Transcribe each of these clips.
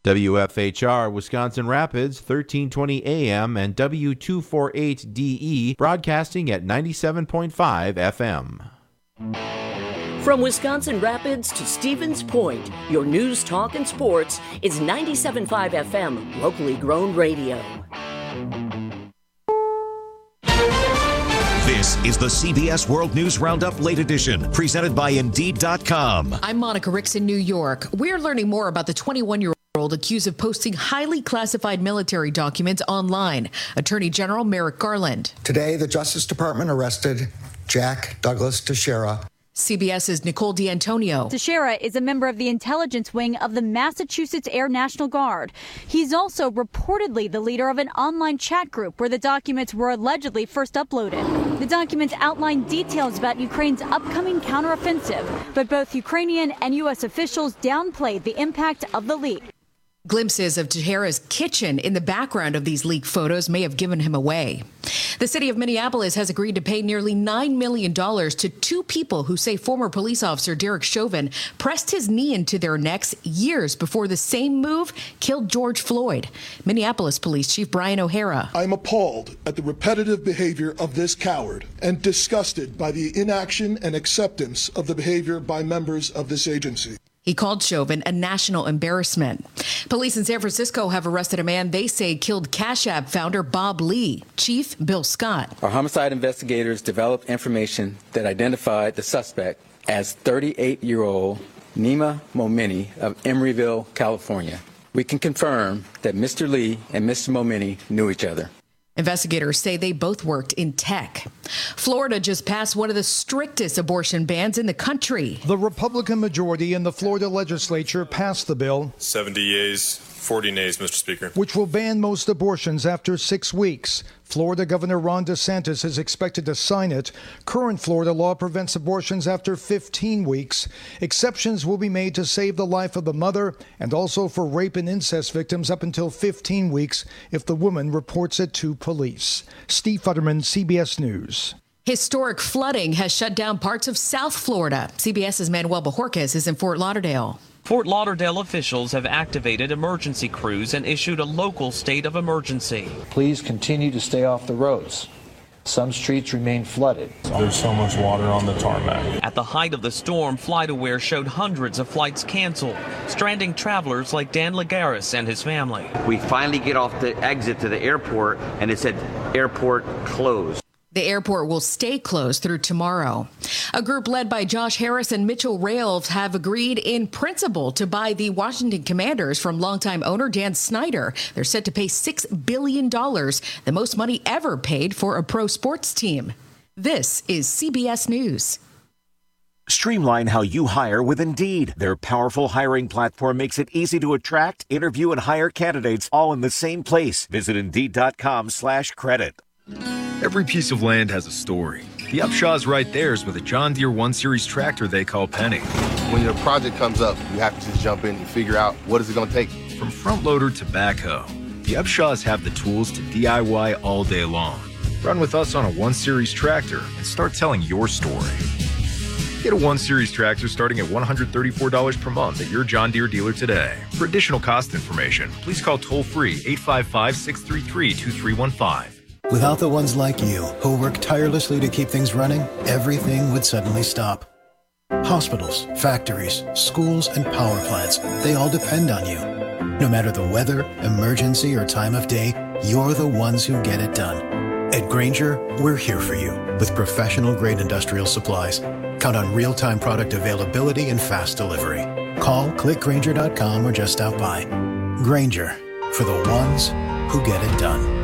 WFHR Wisconsin Rapids, 1320 AM and W248DE, broadcasting at 97.5 FM. From Wisconsin Rapids to Stevens Point, your news, talk, and sports is 97.5 FM, locally grown radio. This is the CBS World News Roundup Late Edition, presented by Indeed.com. I'm Monica Ricks in New York. We're learning more about the 21-year-old accused of posting highly classified military documents online. Attorney General Merrick Garland. Today, the Justice Department arrested Jack Douglas Teixeira. CBS's Nicole D'Antonio. Teixeira is a member of the intelligence wing of the Massachusetts Air National Guard. He's also reportedly the leader of an online chat group where the documents were allegedly first uploaded. The documents outline details about Ukraine's upcoming counteroffensive, but both Ukrainian and U.S. officials downplayed the impact of the leak. Glimpses of Teixeira's kitchen in the background of these leaked photos may have given him away. The city of Minneapolis has agreed to pay nearly $9 million to two people who say former police officer Derek Chauvin pressed his knee into their necks years before the same move killed George Floyd. Minneapolis Police Chief Brian O'Hara. I'm appalled at the repetitive behavior of this coward and disgusted by the inaction and acceptance of the behavior by members of this agency. He called Chauvin a national embarrassment. Police in San Francisco have arrested a man they say killed Cash App founder Bob Lee. Chief Bill Scott. Our homicide investigators developed information that identified the suspect as 38-year-old Nima Momeni of Emeryville, California. We can confirm that Mr. Lee and Mr. Momeni knew each other. Investigators say they both worked in tech. Florida just passed one of the strictest abortion bans in the country. The Republican majority in the Florida legislature passed the bill. 70 yeas, 40 nays, Mr. Speaker. Which will ban most abortions after 6 weeks. Florida Governor Ron DeSantis is expected to sign it. Current Florida law prevents abortions after 15 weeks. Exceptions will be made to save the life of the mother and also for rape and incest victims up until 15 weeks if the woman reports it to police. Steve Futterman, CBS News. Historic flooding has shut down parts of South Florida. CBS's Manuel Bajorquez is in Fort Lauderdale. Fort Lauderdale officials have activated emergency crews and issued a local state of emergency. Please continue to stay off the roads. Some streets remain flooded. There's so much water on the tarmac. At the height of the storm, FlightAware showed hundreds of flights canceled, stranding travelers like Dan Lagaris and his family. We finally get off the exit to the airport, and it said airport closed. The airport will stay closed through tomorrow. A group led by Josh Harris and Mitchell Ralph have agreed in principle to buy the Washington Commanders from longtime owner Dan Snyder. They're set to pay $6 billion, the most money ever paid for a pro sports team. This is CBS News. Streamline how you hire with Indeed. Their powerful hiring platform makes it easy to attract, interview, and hire candidates all in the same place. Visit Indeed.com/credit. Every piece of land has a story. The Upshaw's right there is with a John Deere 1 Series tractor they call Penny. When your project comes up, you have to just jump in and figure out what is it going to take. From front loader to backhoe, the Upshaws have the tools to DIY all day long. Run with us on a 1 Series tractor and start telling your story. Get a 1 Series tractor starting at $134 per month at your John Deere dealer today. For additional cost information, please call toll-free 855-633-2315. Without the ones like you, who work tirelessly to keep things running, everything would suddenly stop. Hospitals, factories, schools, and power plants, they all depend on you. No matter the weather, emergency, or time of day, you're the ones who get it done. At Grainger, we're here for you with professional-grade industrial supplies. Count on real-time product availability and fast delivery. Call, click Grainger.com, or just stop by. Grainger, for the ones who get it done.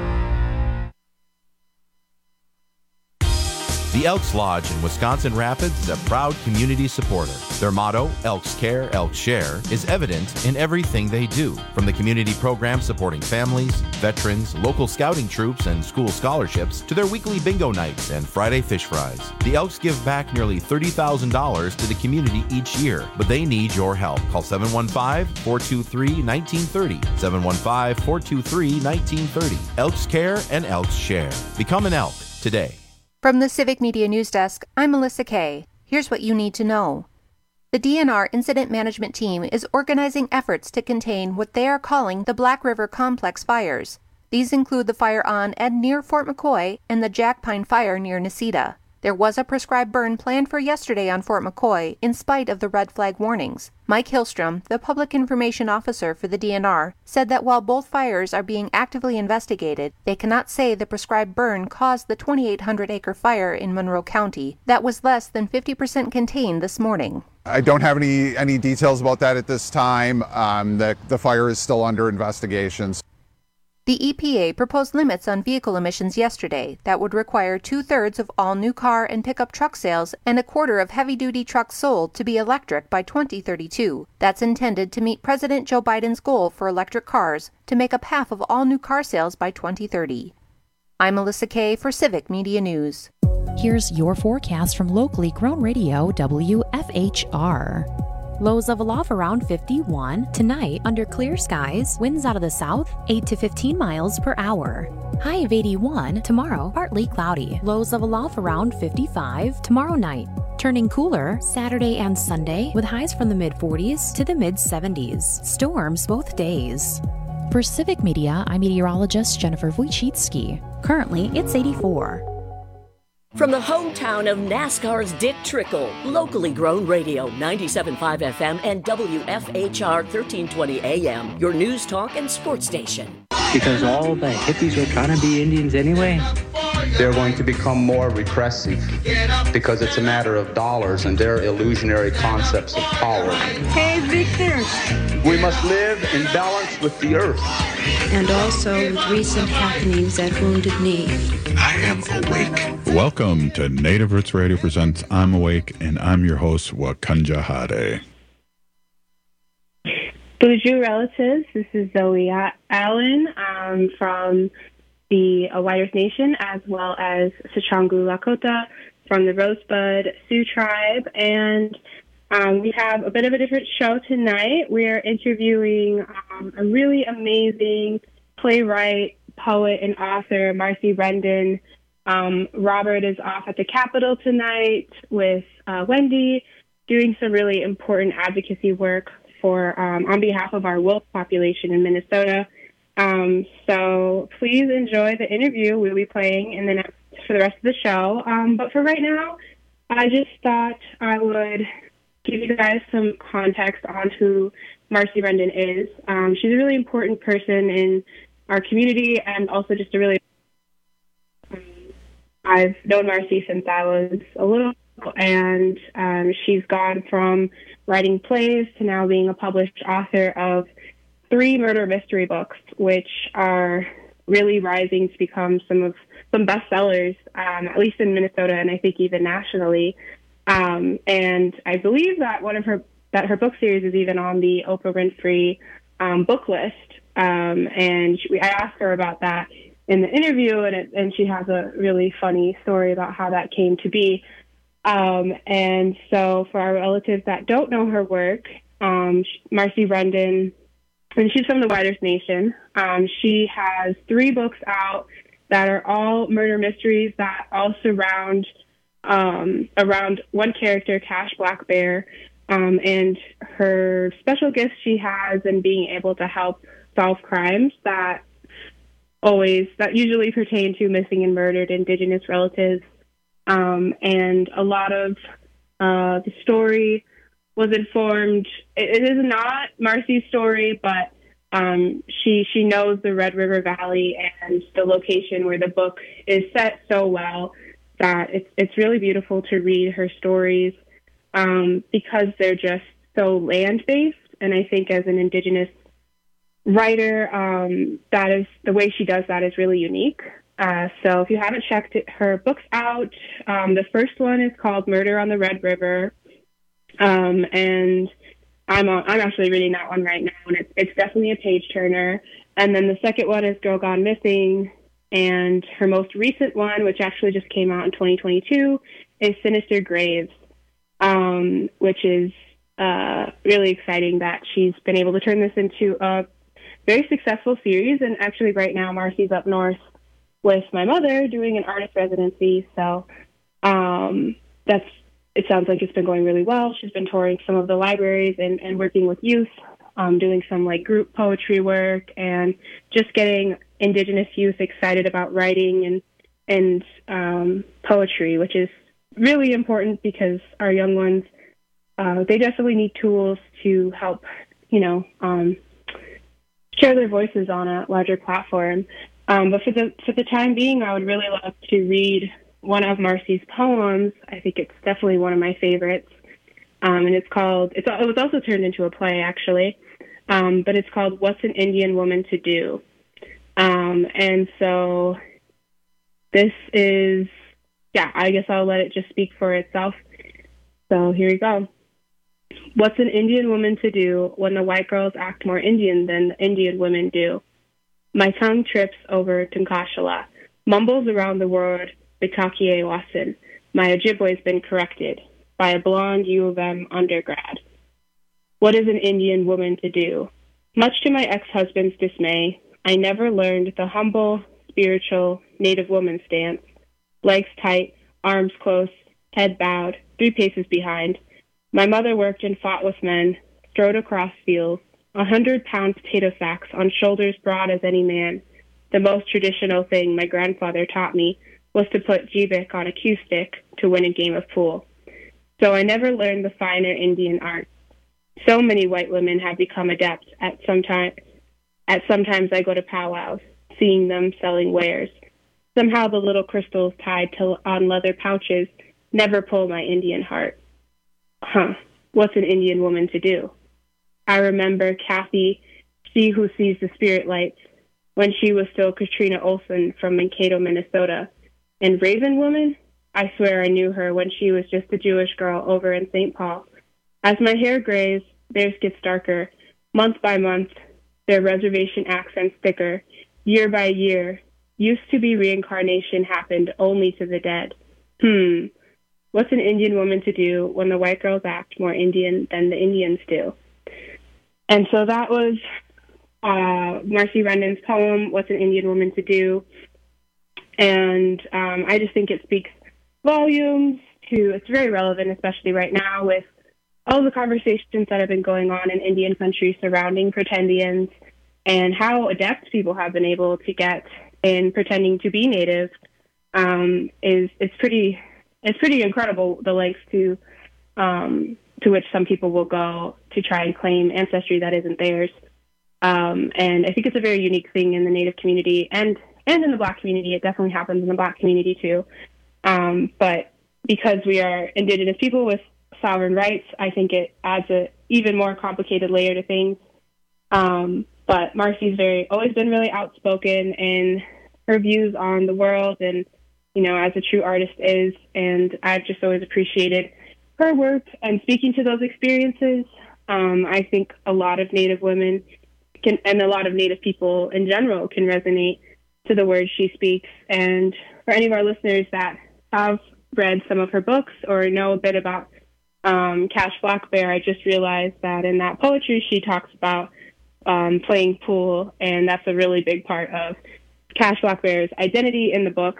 The Elks Lodge in Wisconsin Rapids is a proud community supporter. Their motto, Elks Care, Elks Share, is evident in everything they do. From the community programs supporting families, veterans, local scouting troops, and school scholarships, to their weekly bingo nights and Friday fish fries. The Elks give back nearly $30,000 to the community each year, but they need your help. Call 715-423-1930. 715-423-1930. Elks Care and Elks Share. Become an Elk today. From the Civic Media News Desk, I'm Melissa Kay. Here's what you need to know. The DNR Incident Management Team is organizing efforts to contain what they are calling the Black River Complex fires. These include the fire on and near Fort McCoy and the Jack Pine fire near Necedah. There was a prescribed burn planned for yesterday on Fort McCoy in spite of the red flag warnings. Mike Hillstrom, the public information officer for the DNR, said that while both fires are being actively investigated, they cannot say the prescribed burn caused the 2,800-acre fire in Monroe County that was less than 50% contained this morning. I don't have any details about that at this time. The fire is still under investigation. The EPA proposed limits on vehicle emissions yesterday that would require 2/3 of all new car and pickup truck sales and 1/4 of heavy-duty trucks sold to be electric by 2032. That's intended to meet President Joe Biden's goal for electric cars to make up half of all new car sales by 2030. I'm Melissa Kay for Civic Media News. Here's your forecast from locally grown radio WFHR. Lows of aloft around 51. Tonight, under clear skies, winds out of the south, 8 to 15 miles per hour. High of 81. Tomorrow, partly cloudy. Lows of aloft around 55. Tomorrow night, turning cooler Saturday and Sunday with highs from the mid-40s to the mid-70s. Storms both days. For Civic Media, I'm meteorologist Jennifer Wojcicki. Currently, it's 84. From the hometown of NASCAR's Dick Trickle, locally grown radio, 97.5 FM and WFHR 1320 AM, your news, talk, and sports station. Because all the hippies were trying to be Indians anyway. They're going to become more repressive because it's a matter of dollars and their illusionary concepts of power. Hey, Victor. We must live in balance with the earth. And also with recent happenings at Wounded Knee. I am awake. Welcome to Native Roots Radio presents I'm Awake, and I'm your host, Wakanja Hade. Bonjour, relatives. This is Zoe Allen from the White Earth Nation, as well as Sichangu Lakota from the Rosebud Sioux Tribe. And we have a bit of a different show tonight. We're interviewing a really amazing playwright, poet, and author, Marcy Rendon. Robert is off at the Capitol tonight with Wendy, doing some really important advocacy work for on behalf of our wolf population in Minnesota. So please enjoy the interview we'll be playing for the rest of the show. But for right now, I just thought I would give you guys some context on who Marcy Rendon is. She's a really important person in our community, and also just a really... I've known Marcy since I was a little, and she's gone from writing plays to now being a published author of 3 murder mystery books, which are really rising to become some bestsellers, at least in Minnesota, and I think even nationally. And I believe that her book series is even on the Oprah Winfrey book list. And I asked her about that in the interview, and she has a really funny story about how that came to be. And so for our relatives that don't know her work, Marcy Rendon, and she's from the White Earth Nation, she has 3 books out that are all murder mysteries that all surround around one character, Cash Black Bear, and her special gifts she has in being able to help solve crimes that usually pertain to missing and murdered Indigenous relatives. And a lot of the story was informed. It is not Marcy's story, but she knows the Red River Valley and the location where the book is set so well that it's really beautiful to read her stories because they're just so land-based. And I think as an Indigenous writer, that is the way she does that is really unique. So if you haven't checked her books out, the first one is called Murder on the Red River, and I'm actually reading that one right now, and it's definitely a page turner. And then the second one is Girl Gone Missing, and her most recent one, which actually just came out in 2022, is Sinister Graves, which is really exciting that she's been able to turn this into a very successful series. And actually right now Marcy's up north with my mother doing an artist residency, so that's it sounds like it's been going really well. She's been touring some of the libraries and working with youth, doing some like group poetry work and just getting Indigenous youth excited about writing and poetry, which is really important because our young ones, they definitely need tools to help, share their voices on a larger platform. But for the time being, I would really love to read one of Marcy's poems. I think it's definitely one of my favorites. And it was also turned into a play, actually. But it's called What's an Indian Woman to Do? And so this is, I guess I'll let it just speak for itself. So here we go. What's an Indian woman to do when the white girls act more Indian than the Indian women do? My tongue trips over Tunkashala, mumbles around the word Bitakie Wasin. My Ojibwe's been corrected by a blonde U of M undergrad. What is an Indian woman to do? Much to my ex-husband's dismay, I never learned the humble, spiritual, Native woman stance. Legs tight, arms close, head bowed, 3 paces behind. My mother worked and fought with men, strode across fields, 100-pound potato sacks on shoulders broad as any man. The most traditional thing my grandfather taught me was to put jibik on a cue stick to win a game of pool. So I never learned the finer Indian art. So many white women have become adept at sometimes I go to powwows, seeing them selling wares. Somehow the little crystals tied on leather pouches never pull my Indian heart. What's an Indian woman to do? I remember Kathy, she who sees the spirit lights, when she was still Katrina Olson from Mankato, Minnesota. And Raven Woman? I swear I knew her when she was just a Jewish girl over in St. Paul. As my hair grays, theirs gets darker. Month by month, their reservation accents thicker. Year by year, used to be reincarnation happened only to the dead. What's an Indian woman to do when the white girls act more Indian than the Indians do? And so that was Marcy Rendon's poem, What's an Indian Woman to Do? And I just think it speaks volumes it's very relevant, especially right now with all the conversations that have been going on in Indian country surrounding pretendians and how adept people have been able to get in pretending to be Native. It's pretty incredible, the lengths to which some people will go to try and claim ancestry that isn't theirs. And I think it's a very unique thing in the Native community and in the Black community. It definitely happens in the Black community too. But because we are Indigenous people with sovereign rights, I think it adds a even more complicated layer to things. But Marcy's always been really outspoken in her views on the world and, as a true artist is. And I've just always appreciated her work and speaking to those experiences. I think a lot of Native women and a lot of Native people in general can resonate to the words she speaks. And for any of our listeners that have read some of her books or know a bit about Cash Black Bear, I just realized that in that poetry she talks about playing pool, and that's a really big part of Cash Black Bear's identity in the book.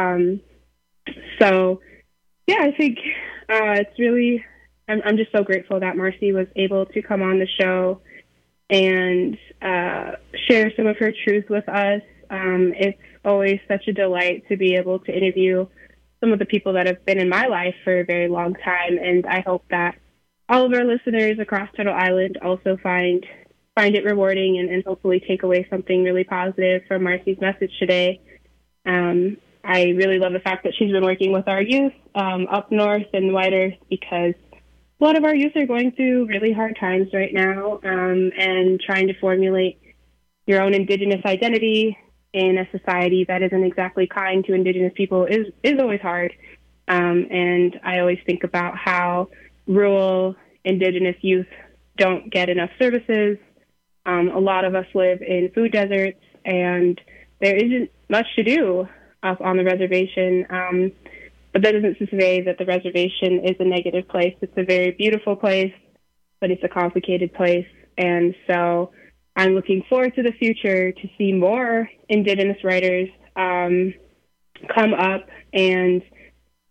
So, yeah, I think it's really, I'm just so grateful that Marcy was able to come on the show and share some of her truth with us. It's always such a delight to be able to interview some of the people that have been in my life for a very long time, and I hope that all of our listeners across Turtle Island also find it rewarding and hopefully take away something really positive from Marcy's message today. I really love the fact that she's been working with our youth up north in White Earth, because a lot of our youth are going through really hard times right now, and trying to formulate your own Indigenous identity in a society that isn't exactly kind to Indigenous people is always hard. And I always think about how rural Indigenous youth don't get enough services. A lot of us live in food deserts, and there isn't much to do up on the reservation. But that isn't to say that the reservation is a negative place. It's a very beautiful place, but it's a complicated place. And so I'm looking forward to the future to see more Indigenous writers come up and,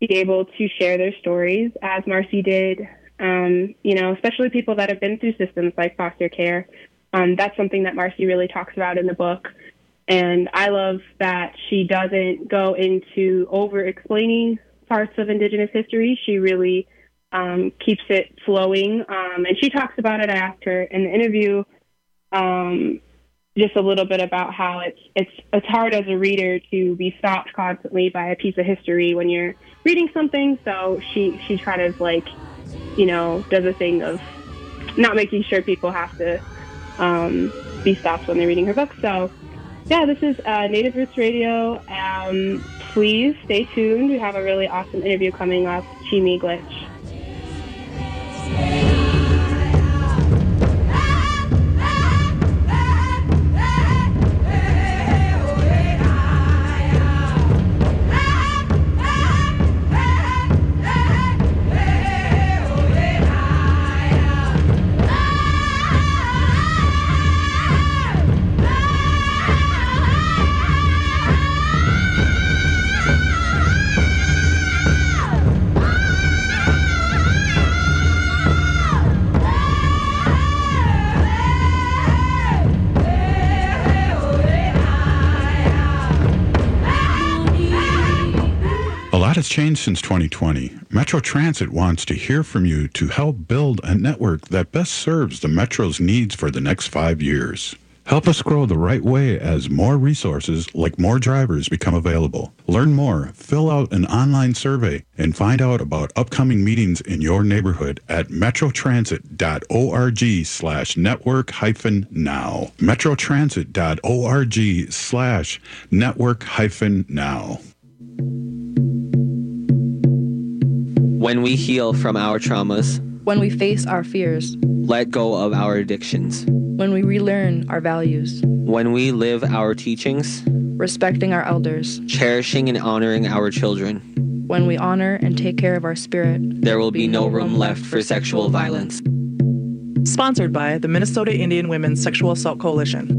be able to share their stories as Marcy did, especially people that have been through systems like foster care. That's something that Marcy really talks about in the book. And I love that she doesn't go into over-explaining parts of Indigenous history. She really keeps it flowing. And she talks about it. I asked her in the interview just a little bit about how it's hard as a reader to be stopped constantly by a piece of history when you're reading something. So she kind of does a thing of not making sure people have to be stopped when they're reading her book. So yeah, this is Native Roots Radio. Please stay tuned. We have a really awesome interview coming up, Chimi Glitch. A lot has changed since 2020. Metro Transit wants to hear from you to help build a network that best serves the Metro's needs for the next 5 years. Help us grow the right way as more resources, like more drivers, become available. Learn more, fill out an online survey, and find out about upcoming meetings in your neighborhood at metrotransit.org/network-now. metrotransit.org/network-now. When we heal from our traumas, when we face our fears, let go of our addictions, when we relearn our values, when we live our teachings, respecting our elders, cherishing and honoring our children, when we honor and take care of our spirit, there will be no room left for sexual violence. Sponsored by the Minnesota Indian Women's Sexual Assault Coalition.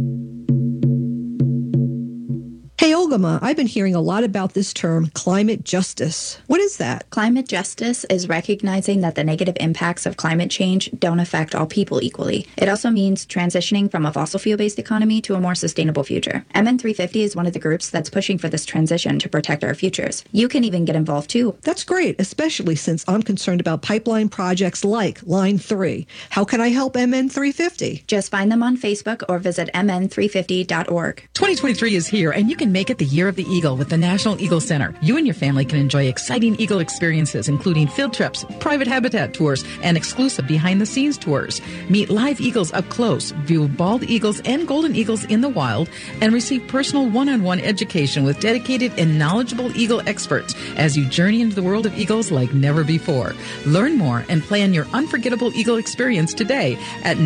Hey, Olgama, I've been hearing a lot about this term, climate justice. What is that? Climate justice is recognizing that the negative impacts of climate change don't affect all people equally. It also means transitioning from a fossil fuel-based economy to a more sustainable future. MN350 is one of the groups that's pushing for this transition to protect our futures. You can even get involved too. That's great, especially since I'm concerned about pipeline projects like Line 3. How can I help MN350? Just find them on Facebook or visit mn350.org. 2023 is here, and you can make it the year of the Eagle with the National Eagle Center. You and your family can enjoy exciting Eagle experiences, including field trips, private habitat tours, and exclusive behind-the-scenes tours. Meet live eagles up close, view bald eagles and golden eagles in the wild, and receive personal one-on-one education with dedicated and knowledgeable eagle experts as you journey into the world of eagles like never before. Learn more and plan your unforgettable Eagle experience today at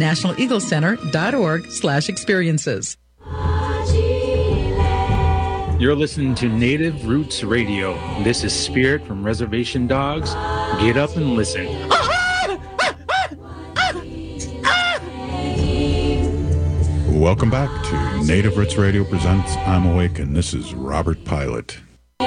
nationaleaglecenter.org/experiences. You're listening to Native Roots Radio. This is Spirit from Reservation Dogs. Get up and listen. Welcome back to Native Roots Radio presents I'm Awake, and this is Robert Pilot.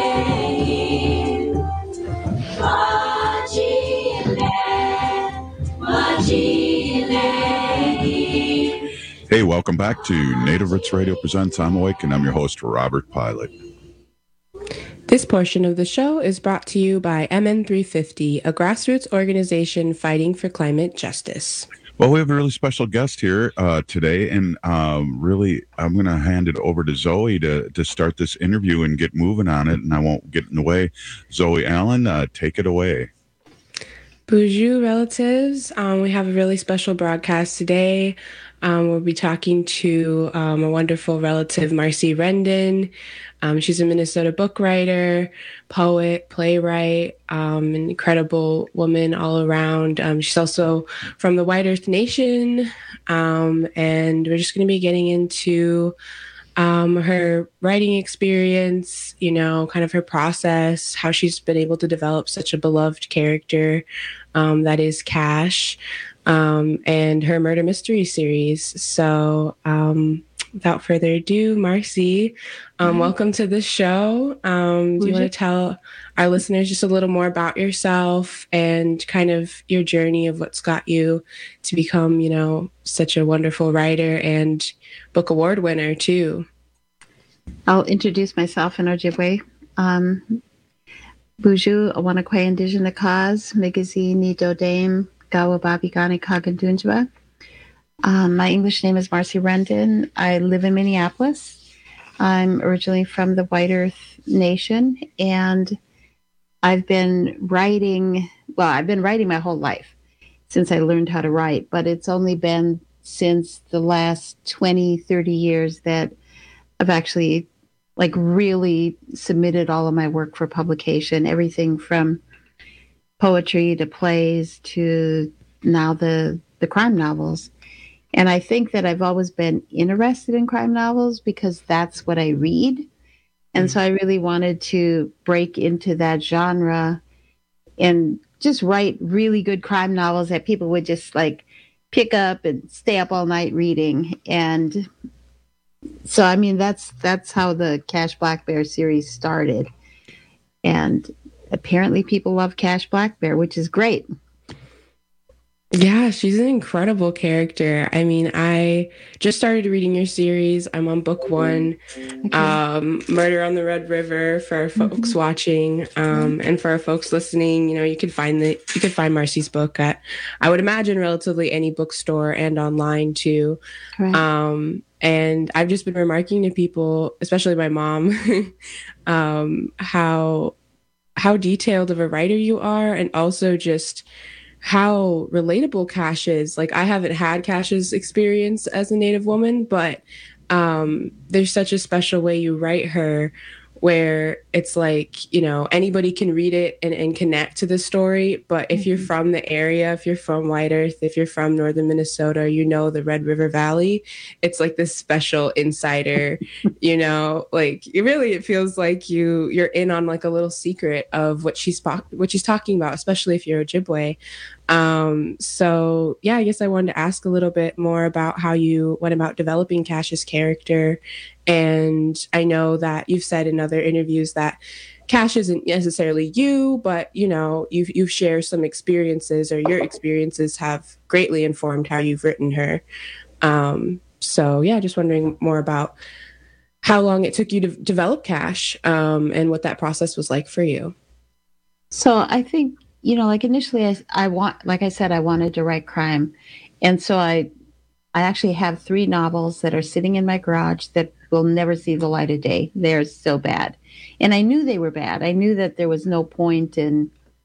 Hey, welcome back to Native Roots Radio presents I'm Awake, and I'm your host, Robert Pilot. This portion of the show is brought to you by MN350, a grassroots organization fighting for climate justice. Well, we have a really special guest here today, and really, I'm going to hand it over to Zoe to start this interview and get moving on it, and I won't get in the way. Zoe Allen, take it away. Bonjour, relatives. We have a really special broadcast today. We'll be talking to a wonderful relative, Marcy Rendon. She's a Minnesota book writer, poet, playwright, an incredible woman all around. She's also from the White Earth Nation, and we're just going to be getting into her writing experience, kind of her process, how she's been able to develop such a beloved character that is Cash, and her murder mystery series. So without further ado, Marcy, welcome to the show. Do you want to tell our listeners just a little more about yourself and kind of your journey of what's got you to become, you know, such a wonderful writer and book award winner too? I'll introduce myself in Ojibwe. Buju Awanakwe Indigenous Cause, Migizi Ni Dodame, Gawababi Gani Kagandunjwa. My English name is Marcy Rendon. I live in Minneapolis. I'm originally from the White Earth Nation, and I've been writing my whole life since I learned how to write, but it's only been since the last 20, 30 years that I've actually really submitted all of my work for publication, everything from poetry to plays to now the crime novels. And I think that I've always been interested in crime novels because that's what I read. And so I really wanted to break into that genre and just write really good crime novels that people would just pick up and stay up all night reading. And so, I mean, that's how the Cash Black Bear series started. And apparently people love Cash Black Bear, which is great. Yeah, she's an incredible character. I mean, I just started reading your series. I'm on book 1, Murder on the Red River, for our folks watching, and for our folks listening. You know, you could find Marcy's book at, I would imagine, relatively any bookstore and online too. Correct. And I've just been remarking to people, especially my mom, how detailed of a writer you are, and also just how relatable Cash is. I haven't had Cash's experience as a Native woman, but there's such a special way you write her where it's anybody can read it and connect to the story. But if you're from the area, if you're from White Earth, if you're from northern Minnesota, the Red River Valley, it's this special insider, it feels like you're in on a little secret of what she's talking about, especially if you're Ojibwe. So yeah, I guess I wanted to ask a little bit more about how you went about developing Cash's character. And I know that you've said in other interviews that Cash isn't necessarily you, but you've shared some experiences, or your experiences have greatly informed how you've written her. So yeah, just wondering more about how long it took you to develop Cash, and what that process was like for you. So I think, initially I wanted to write crime. And so I actually have 3 novels that are sitting in my garage that will never see the light of day. They're so bad. And I knew they were bad. I knew that there was no point in,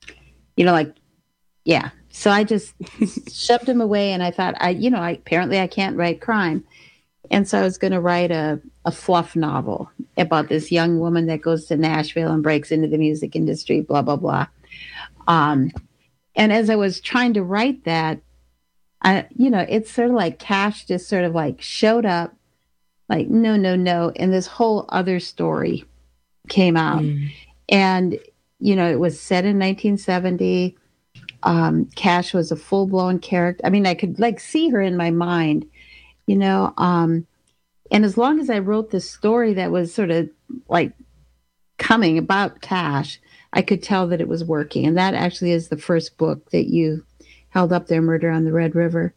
So I just shoved them away, and I thought, apparently I can't write crime. And so I was going to write a fluff novel about this young woman that goes to Nashville and breaks into the music industry, blah, blah, blah. And as I was trying to write that, it's sort of Cash just sort of showed up, no. And this whole other story came out. And, it was set in 1970. Cash was a full-blown character. I mean, I could see her in my mind, and as long as I wrote this story that was sort of coming about Cash, I could tell that it was working. And that actually is the first book that you held up there, Murder on the Red River.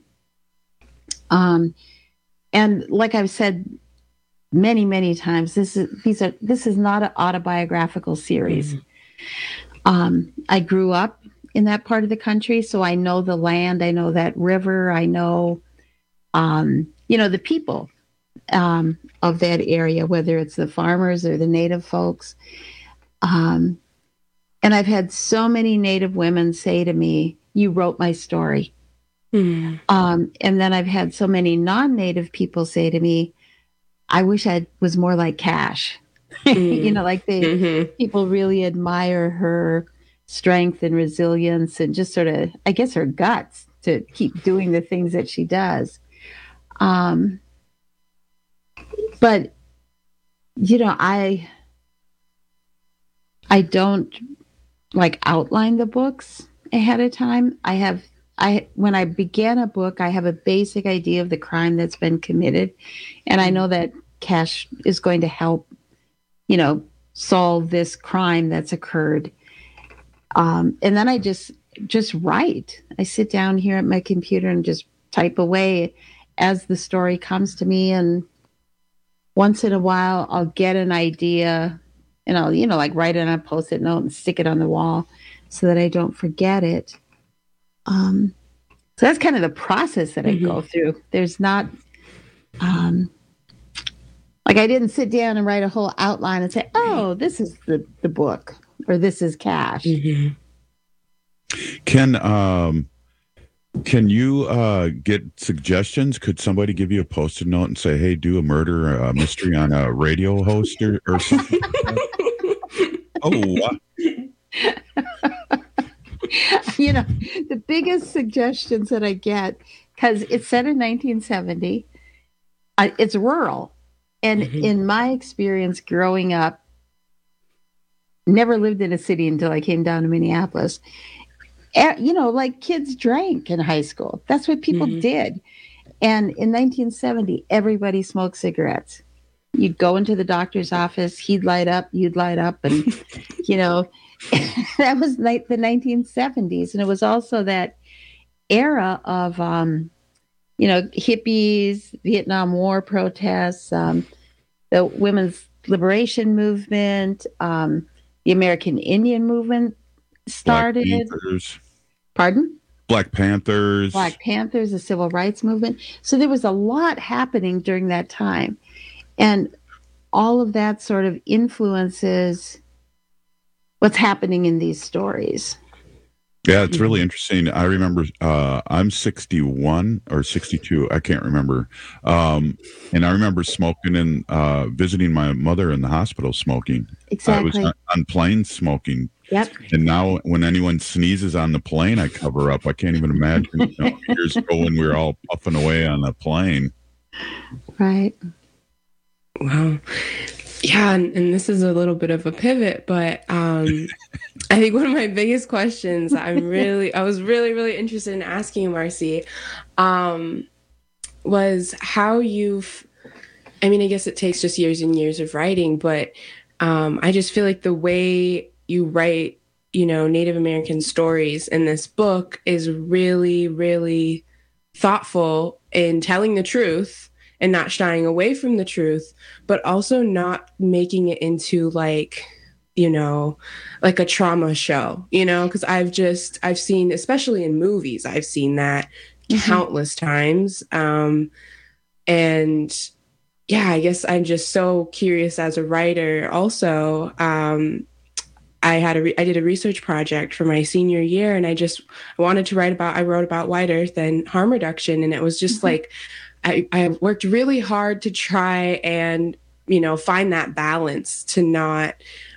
And like I've said many, many times, this is not an autobiographical series. I grew up in that part of the country, so I know the land, I know that river, I know, the people of that area, whether it's the farmers or the Native folks. And I've had so many Native women say to me, "You wrote my story." And then I've had so many non-Native people say to me, "I wish I was more like Cash." People really admire her strength and resilience and just sort of, I guess, her guts to keep doing the things that she does. But, I don't outline the books ahead of time. I have when I began a book, I have a basic idea of the crime that's been committed, and I know that Cash is going to help, solve this crime that's occurred. And then I just write. I sit down here at my computer and just type away as the story comes to me. And once in a while, I'll get an idea, and I'll, like write it on a Post-it note and stick it on the wall so that I don't forget it. So that's kind of the process that I go through. There's not, like I didn't sit down and write a whole outline and say, oh, this is the book, or this is Cash. Mm-hmm. Can you get suggestions? Could somebody give you a Post-it note and say, hey, do a murder mystery on a radio host or something? Oh, the biggest suggestions that I get, because it's set in 1970, it's rural. And in my experience growing up, never lived in a city until I came down to Minneapolis. Like kids drank in high school. That's what people did. And in 1970, everybody smoked cigarettes. You'd go into the doctor's office, he'd light up, you'd light up. And, that was like the 1970s. And it was also that era of, hippies, Vietnam War protests, the women's liberation movement, the American Indian movement started. Black Panthers, the civil rights movement. So there was a lot happening during that time. And all of that sort of influences what's happening in these stories. Yeah, it's really interesting. I remember I'm 61 or 62. I can't remember. And I remember smoking and visiting my mother in the hospital smoking. Exactly. I was on planes smoking. Yep. And now when anyone sneezes on the plane, I cover up. I can't even imagine years ago when we were all puffing away on a plane. Right. Wow. Yeah, and this is a little bit of a pivot, but I think one of my biggest questions I was really interested in asking you, Marcy, was how I guess it takes just years and years of writing, but I just feel like the way you write, Native American stories in this book is really, really thoughtful in telling the truth and not shying away from the truth, but also not making it into like a trauma show, because I've seen, especially in movies, I've seen that countless times. And yeah, I guess I'm just so curious as a writer also. I did a research project for my senior year, and I wanted to I wrote about White Earth and harm reduction. And it was just like, I worked really hard to try and, find that balance to not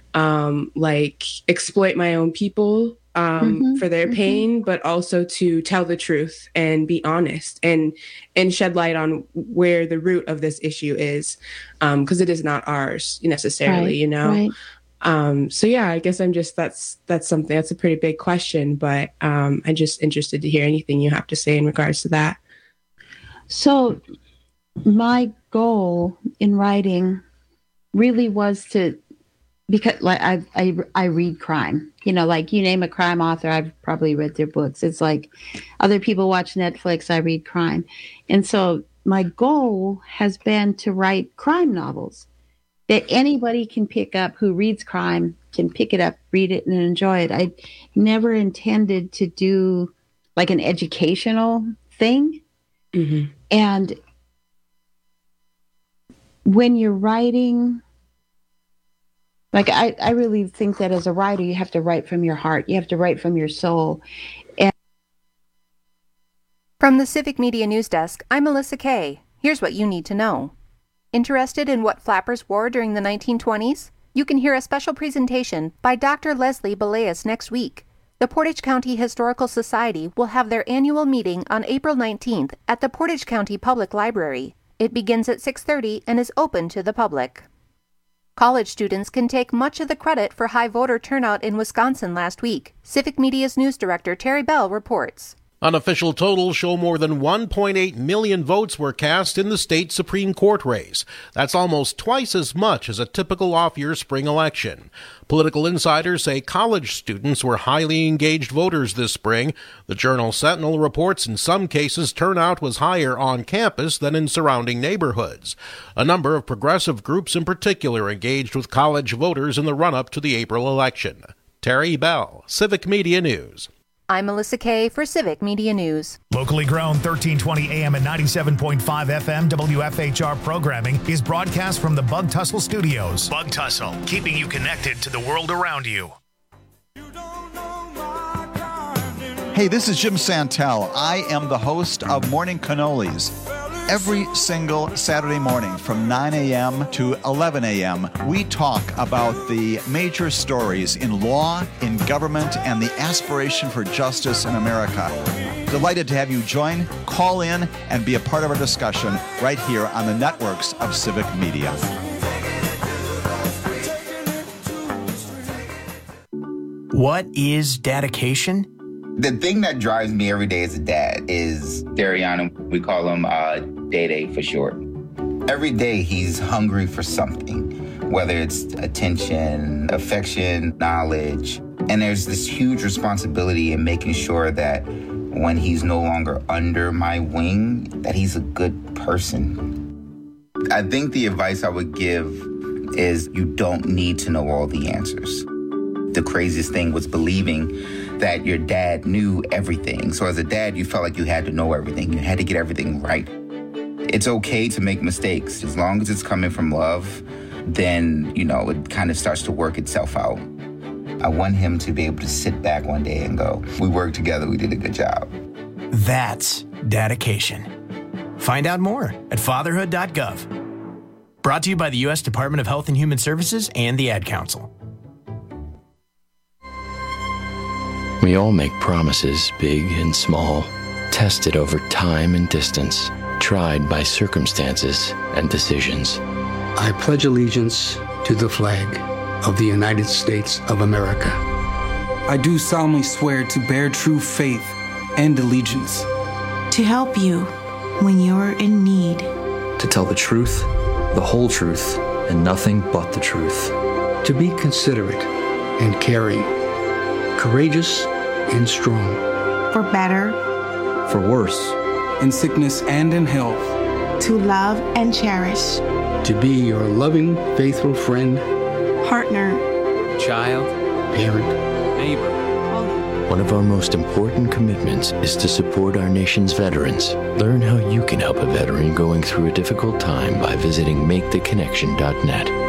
exploit my own people for their pain, but also to tell the truth and be honest and shed light on where the root of this issue is, because it is not ours necessarily, Right. So yeah, I guess that's something that's a pretty big question, but I'm just interested to hear anything you have to say in regards to that. So my goal in writing really was because I read crime, like you name a crime author, I've probably read their books. It's like other people watch Netflix, I read crime. And so my goal has been to write crime novels that anybody can pick up who reads crime, can pick it up, read it, and enjoy it. I never intended to do like an educational thing. Mm-hmm. And when you're writing, like I really think that as a writer, you have to write from your heart. You have to write from your soul. And from the Civic Media News Desk, I'm Melissa Kay. Here's what you need to know. Interested in what flappers wore during the 1920s? You can hear a special presentation by Dr. Leslie Beleus next week. The Portage County Historical Society will have their annual meeting on April 19th at the Portage County Public Library. It begins at 6:30 and is open to the public. College students can take much of the credit for high voter turnout in Wisconsin last week. Civic Media's news director Terry Bell reports. Unofficial totals show more than 1.8 million votes were cast in the state Supreme Court race. That's almost twice as much as a typical off-year spring election. Political insiders say college students were highly engaged voters this spring. The Journal-Sentinel reports in some cases turnout was higher on campus than in surrounding neighborhoods. A number of progressive groups in particular engaged with college voters in the run-up to the April election. Terry Bell, Civic Media News. I'm Melissa Kay for Civic Media News. Locally grown 1320 AM and 97.5 FM WFHR programming is broadcast from the Bug Tussle Studios. Bug Tussle, keeping you connected to the world around you. Hey, this is Jim Santel. I am the host of Morning Cannolis. Every single Saturday morning from 9 a.m. to 11 a.m., we talk about the major stories in law, in government, and the aspiration for justice in America. Delighted to have you join, call in, and be a part of our discussion right here on the networks of Civic Media. What is dedication? The thing that drives me every day as a dad is Dariana. We call him Day-Day for short. Every day he's hungry for something, whether it's attention, affection, knowledge. And there's this huge responsibility in making sure that when he's no longer under my wing, that he's a good person. I think the advice I would give is you don't need to know all the answers. The craziest thing was believing that your dad knew everything. So as a dad, you felt like you had to know everything. You had to get everything right. It's okay to make mistakes. As long as it's coming from love, then, it kind of starts to work itself out. I want him to be able to sit back one day and go, we worked together, we did a good job. That's dedication. Find out more at fatherhood.gov. Brought to you by the U.S. Department of Health and Human Services and the Ad Council. We all make promises, big and small, tested over time and distance, tried by circumstances and decisions. I pledge allegiance to the flag of the United States of America. I do solemnly swear to bear true faith and allegiance. To help you when you're in need. To tell the truth, the whole truth, and nothing but the truth. To be considerate and caring. Courageous and strong. For better. For worse. In sickness and in health. To love and cherish. To be your loving, faithful friend. Partner. Child. Parent. Neighbor. One of our most important commitments is to support our nation's veterans. Learn how you can help a veteran going through a difficult time by visiting maketheconnection.net.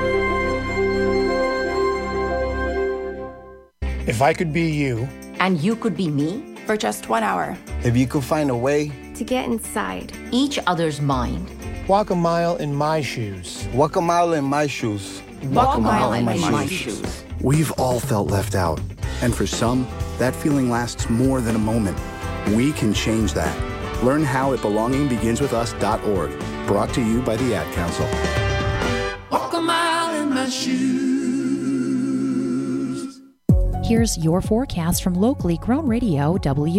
If I could be you. And you could be me. For just 1 hour. If you could find a way. To get inside. Each other's mind. Walk a mile in my shoes. Walk a mile in my shoes. Walk a mile in my shoes. We've all felt left out. And for some, that feeling lasts more than a moment. We can change that. Learn how at belongingbeginswithus.org. Brought to you by the Ad Council. Walk a mile in my shoes. Here's your forecast from locally grown radio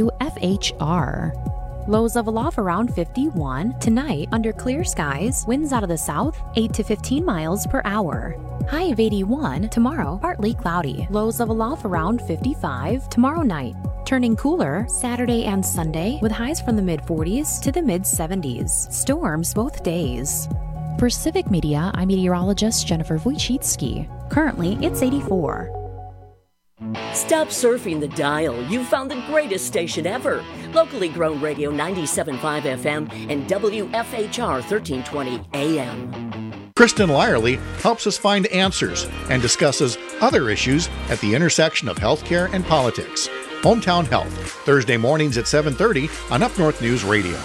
WFHR. Lows of aloft around 51. Tonight, under clear skies, winds out of the south, 8 to 15 miles per hour. High of 81. Tomorrow, partly cloudy. Lows of aloft around 55. Tomorrow night, turning cooler Saturday and Sunday with highs from the mid-40s to the mid-70s. Storms both days. For Civic Media, I'm meteorologist Jennifer Wojcicki. Currently, it's 84. Stop surfing the dial. You found the greatest station ever. Locally grown radio 97.5 FM and WFHR 1320 AM. Kristen Lyerly helps us find answers and discusses other issues at the intersection of healthcare and politics. Hometown Health, Thursday mornings at 7:30 on Up North News Radio.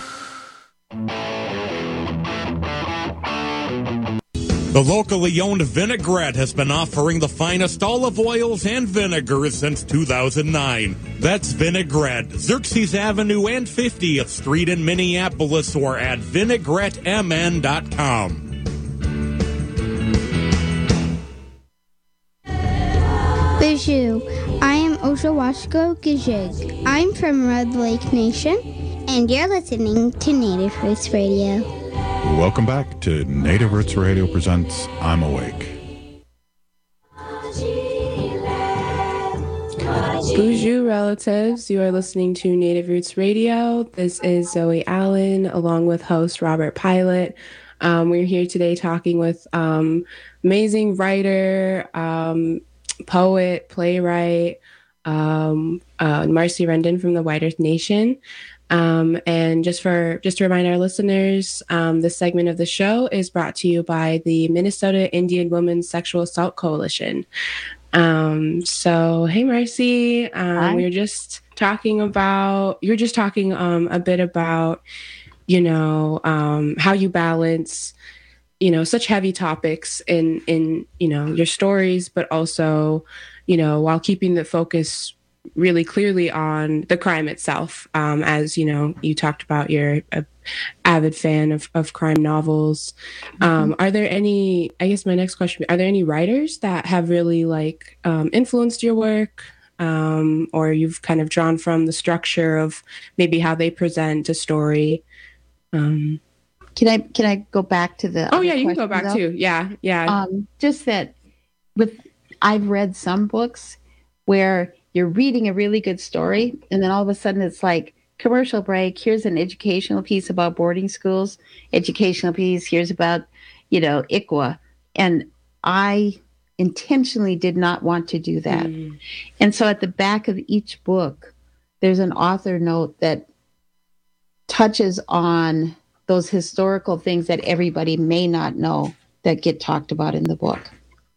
The locally owned Vinaigrette has been offering the finest olive oils and vinegars since 2009. That's Vinaigrette, Xerxes Avenue and 50th Street in Minneapolis, or at vinaigrettemn.com. Bijou. I am Ojawashko Gijig. I'm from Red Lake Nation, and you're listening to Native Roots Radio. Welcome back to Native Roots Radio presents I'm Awake. Bonjour, relatives. You are listening to Native Roots Radio. This is Zoe Allen, along with host Robert Pilot. We're here today talking with amazing writer, poet, playwright, Marcy Rendon from the White Earth Nation. And just to remind our listeners, this segment of the show is brought to you by the Minnesota Indian Women's Sexual Assault Coalition. So, hey, Marcy, we were just talking about, a bit about, how you balance, such heavy topics in your stories, but also, while keeping the focus really clearly on the crime itself. As you talked about, you're an avid fan of crime novels. Are there any, I guess my next question, are there any writers that have really influenced your work, or you've kind of drawn from the structure of maybe how they present a story? Can I go back to the you can go back too. Yeah. Just that I've read some books where you're reading a really good story, and then all of a sudden it's like, commercial break, here's an educational piece about boarding schools, educational piece, here's about, ICWA. And I intentionally did not want to do that. And so at the back of each book, there's an author note that touches on those historical things that everybody may not know that get talked about in the book.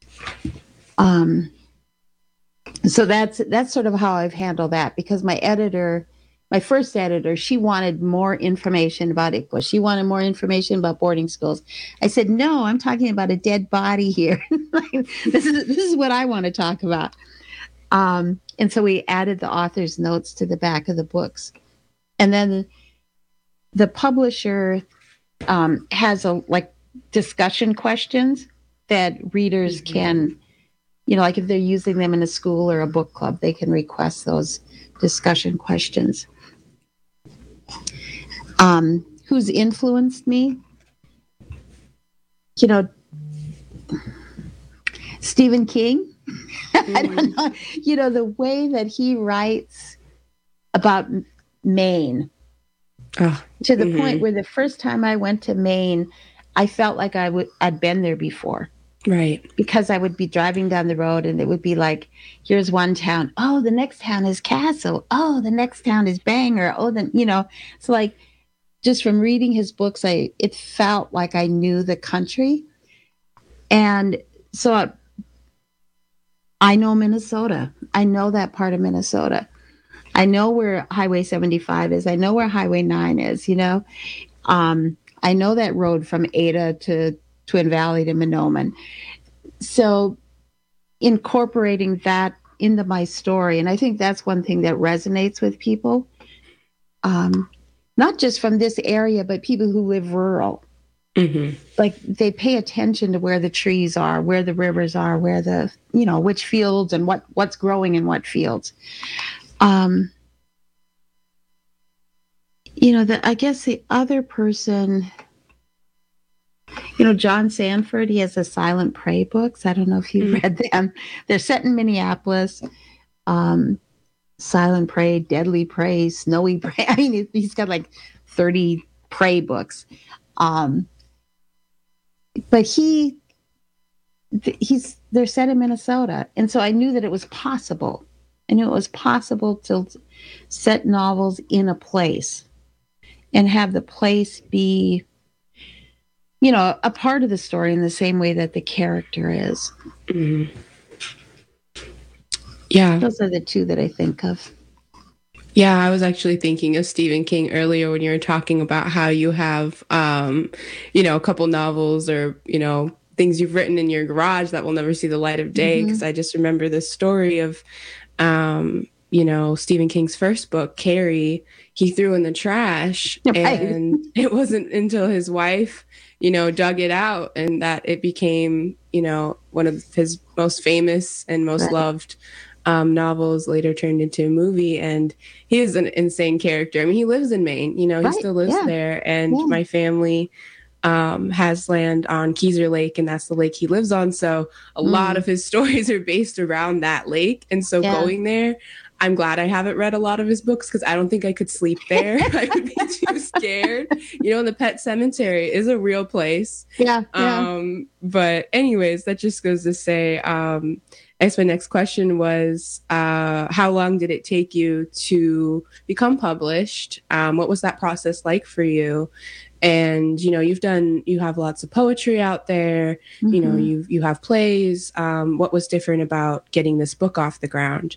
So that's sort of how I've handled that, because my first editor, she wanted more information about ICWA. She wanted more information about boarding schools. I said, no, I'm talking about a dead body here. This is what I want to talk about. And so we added the author's notes to the back of the books. And then the publisher has discussion questions that readers can, if they're using them in a school or a book club, they can request those discussion questions. Who's influenced me? Stephen King. I don't know. The way that he writes about Maine, to the point where the first time I went to Maine, I felt like I'd been there before. Right. Because I would be driving down the road and it would be like, here's one town. Oh, the next town is Castle. Oh, the next town is Bangor. Oh, it's like, just from reading his books, it felt like I knew the country. And so I know Minnesota. I know that part of Minnesota. I know where Highway 75 is. I know where Highway 9 is, I know that road from Ada to Twin Valley to Mahnomen. So incorporating that into my story, and I think that's one thing that resonates with people, not just from this area, but people who live rural. Like they pay attention to where the trees are, where the rivers are, where the, which fields and what's growing in what fields. I guess the other person, John Sanford, he has the Silent Prey books. I don't know if you've read them. They're set in Minneapolis. Silent Prey, Deadly Prey, Snowy Prey. I mean, he's got like 30 prey books. But they're set in Minnesota. And so I knew that it was possible. I knew it was possible to set novels in a place and have the place be, a part of the story in the same way that the character is. Yeah. Those are the two that I think of. Yeah, I was actually thinking of Stephen King earlier when you were talking about how you have, a couple novels or, things you've written in your garage that will never see the light of day. Because I just remember this story of, Stephen King's first book, Carrie, he threw in the trash. And it wasn't until his wife, dug it out and that it became, one of his most famous and most loved novels later turned into a movie, and he is an insane character. I mean, he lives in Maine, he still lives there, and my family has land on Keyser Lake, and that's the lake he lives on. So a lot of his stories are based around that lake. And so going there, I'm glad I haven't read a lot of his books because I don't think I could sleep there. I would be too scared. The Pet Cemetery is a real place. But anyways, that just goes to say, I guess my next question was, how long did it take you to become published? What was that process like for you? And, you have lots of poetry out there, you have plays. What was different about getting this book off the ground,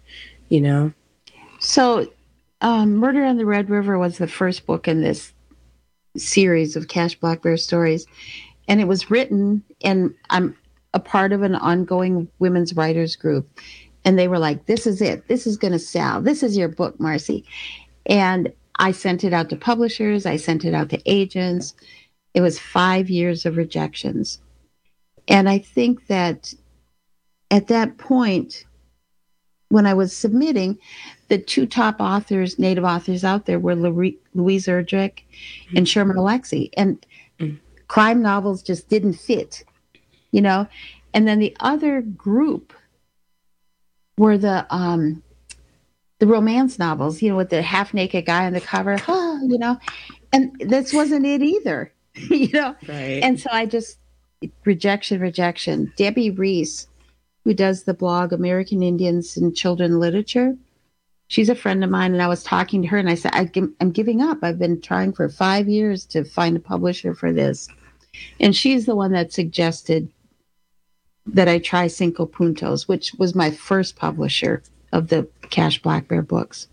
So, Murder on the Red River was the first book in this series of Cash Black Bear stories. And it was written, and I'm a part of an ongoing women's writers group. And they were like, this is it. This is going to sell. This is your book, Marcy. And I sent it out to publishers. I sent it out to agents. It was 5 years of rejections. And I think that at that point, when I was submitting, the two top authors, Native authors out there were Louise Erdrich and Sherman Alexie. And crime novels just didn't fit, And then the other group were the romance novels, with the half-naked guy on the cover, and this wasn't it either, Right. And so I just, rejection. Debbie Reese, who does the blog American Indians in Children Literature, she's a friend of mine, and I was talking to her, and I said, I'm giving up. I've been trying for 5 years to find a publisher for this. And she's the one that suggested that I try Cinco Puntos, which was my first publisher of the Cash Black Bear books.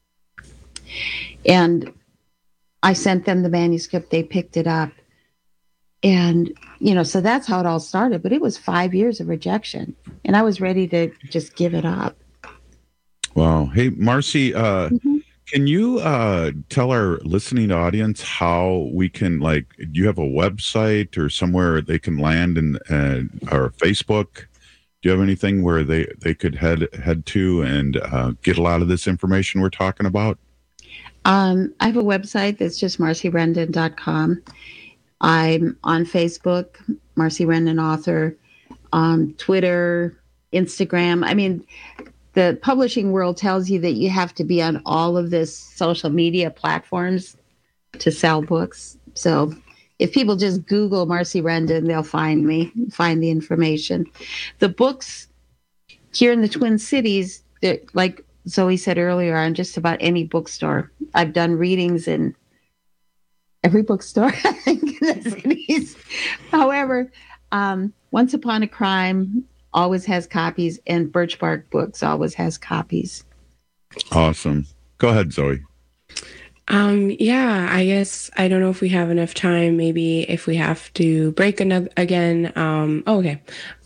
And I sent them the manuscript, they picked it up. And, so that's how it all started. But it was 5 years of rejection. And I was ready to just give it up. Wow. Hey, Marcy, can you tell our listening audience how we can, do you have a website or somewhere they can land in or Facebook? Do you have anything where they could head to and get a lot of this information we're talking about? I have a website that's just marcyrendon.com. I'm on Facebook, Marcy Rendon Author, Twitter, Instagram. I mean, the publishing world tells you that you have to be on all of this social media platforms to sell books. So if people just Google Marcy Rendon, they'll find me, find the information. The books here in the Twin Cities, like Zoe said earlier, on just about any bookstore. I've done readings in every bookstore in the cities. However, Once Upon a Crime always has copies, and Birch Bark Books always has copies. Awesome. Go ahead, Zoe. Yeah, I guess I don't know if we have enough time. Maybe if we have to break another again. Okay.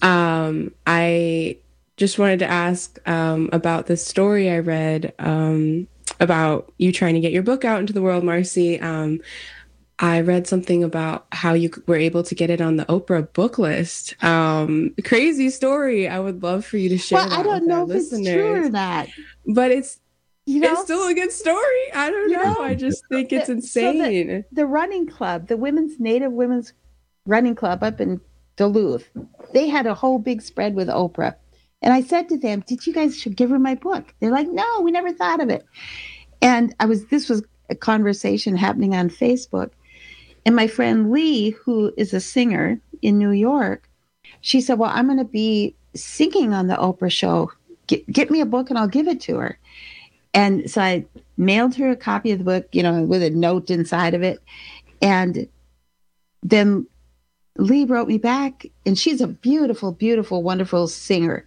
I just wanted to ask about the story I read about you trying to get your book out into the world, Marcy. I read something about how you were able to get it on the Oprah book list. Crazy story. I would love for you to share. Well, I don't know if it's true or not, but it's still a good story. I don't know. I just think it's insane. So the running club, the Native Women's Running Club up in Duluth, they had a whole big spread with Oprah. And I said to them, "Did you guys should give her my book?" They're like, "No, we never thought of it." And this was a conversation happening on Facebook. And my friend Lee, who is a singer in New York, she said, "Well, I'm going to be singing on the Oprah show. Get me a book and I'll give it to her." And so I mailed her a copy of the book, with a note inside of it. And then Lee wrote me back, and she's a beautiful, beautiful, wonderful singer.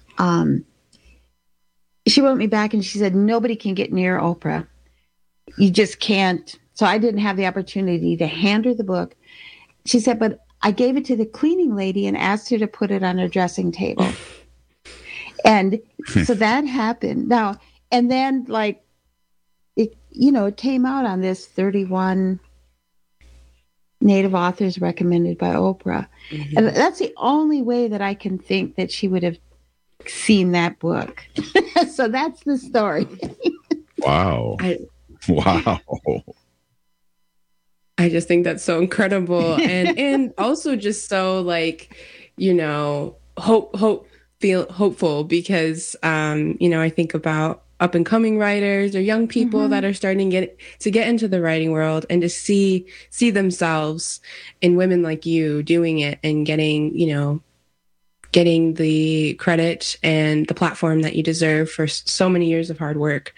She wrote me back and she said, "Nobody can get near Oprah. You just can't." So I didn't have the opportunity to hand her the book. She said, "But I gave it to the cleaning lady and asked her to put it on her dressing table." And so that happened. Now, and then it came out on this 31 Native authors recommended by Oprah. Mm-hmm. And that's the only way that I can think that she would have seen that book. So that's the story. Wow. Wow. I just think that's so incredible. And also just so like, you know, hopeful because, you know, I think about up and coming writers or young people that are starting to get into the writing world and to see themselves in women like you doing it and getting the credit and the platform that you deserve for so many years of hard work.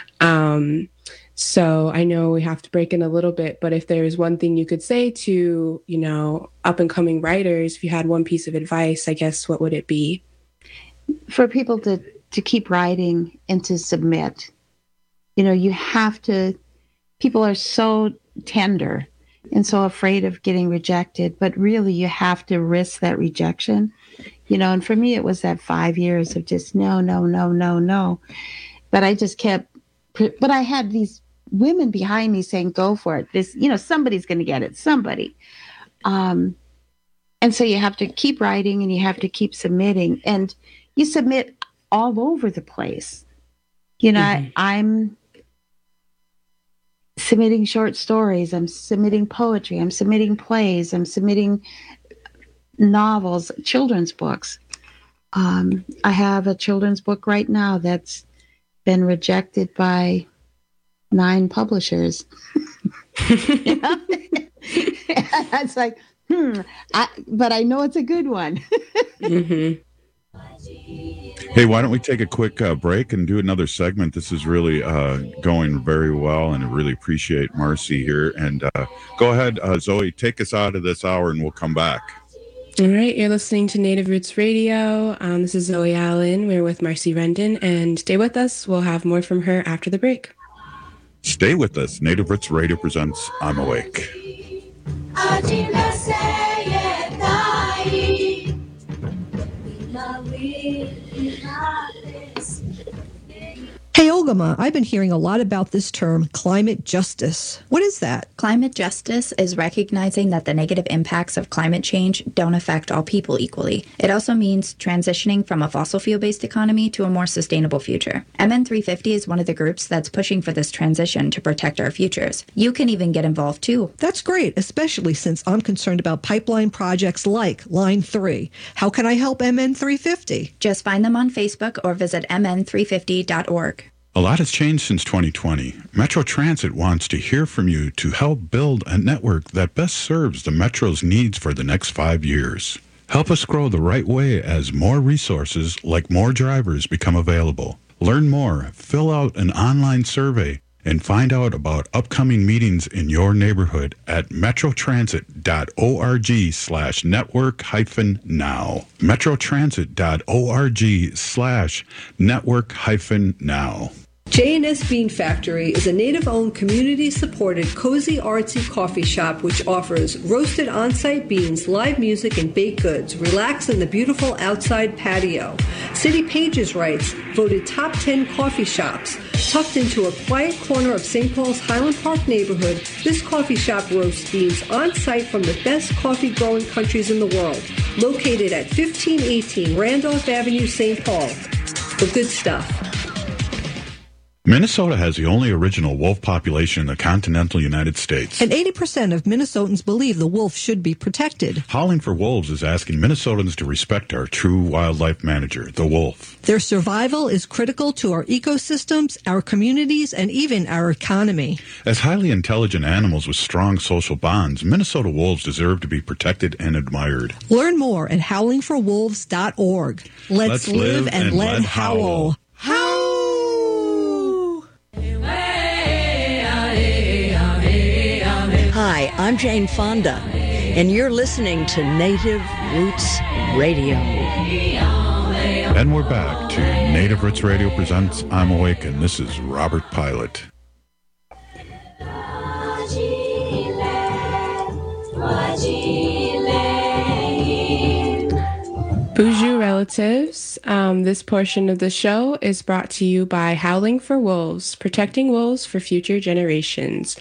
So I know we have to break in a little bit, but if there's one thing you could say to, you know, up and coming writers, if you had one piece of advice, I guess, what would it be? For people to keep writing and to submit. You know, you have to, people are so tender and so afraid of getting rejected, but really you have to risk that rejection. You know, and for me, it was that 5 years of just no. But I just kept, but I had these women behind me saying, go for it. This, you know, somebody's going to get it, somebody. And so you have to keep writing and you have to keep submitting, and you submit all over the place. You know, I'm submitting short stories, I'm submitting poetry, I'm submitting plays, I'm submitting novels, children's books. I have a children's book right now that's been rejected by 9 publishers. You know? It's like, but I know it's a good one. Hey, why don't we take a quick break and do another segment? This is really going very well, and I really appreciate Marcy here. And go ahead, Zoe, take us out of this hour, and we'll come back. All right, you're listening to Native Roots Radio. This is Zoe Allen. We're with Marcy Rendon, and stay with us. We'll have more from her after the break. Stay with us. Native Roots Radio presents I'm Awake. Hey, Ogama, I've been hearing a lot about this term, climate justice. What is that? Climate justice is recognizing that the negative impacts of climate change don't affect all people equally. It also means transitioning from a fossil fuel-based economy to a more sustainable future. MN350 is one of the groups that's pushing for this transition to protect our futures. You can even get involved too. That's great, especially since I'm concerned about pipeline projects like Line 3. How can I help MN350? Just find them on Facebook or visit mn350.org. A lot has changed since 2020. Metro Transit wants to hear from you to help build a network that best serves the Metro's needs for the next 5 years. Help us grow the right way as more resources, like more drivers, become available. Learn more, fill out an online survey, and find out about upcoming meetings in your neighborhood at metrotransit.org/network-now. metrotransit.org/network-now. J&S Bean Factory is a native-owned, community-supported, cozy, artsy coffee shop which offers roasted on-site beans, live music, and baked goods. Relax in the beautiful outside patio. City Pages writes, voted top 10 coffee shops. Tucked into a quiet corner of St. Paul's Highland Park neighborhood, this coffee shop roasts beans on-site from the best coffee-growing countries in the world. Located at 1518 Randolph Avenue, St. Paul. The good stuff. Minnesota has the only original wolf population in the continental United States. And 80% of Minnesotans believe the wolf should be protected. Howling for Wolves is asking Minnesotans to respect our true wildlife manager, the wolf. Their survival is critical to our ecosystems, our communities, and even our economy. As highly intelligent animals with strong social bonds, Minnesota wolves deserve to be protected and admired. Learn more at howlingforwolves.org. Let's live and let howl. Howl! Hi, I'm Jane Fonda, and you're listening to Native Roots Radio. And we're back to Native Roots Radio presents I'm Awake, and this is Robert Pilot. Bonjour, relatives. This portion of the show is brought to you by Howling for Wolves, protecting wolves for future generations.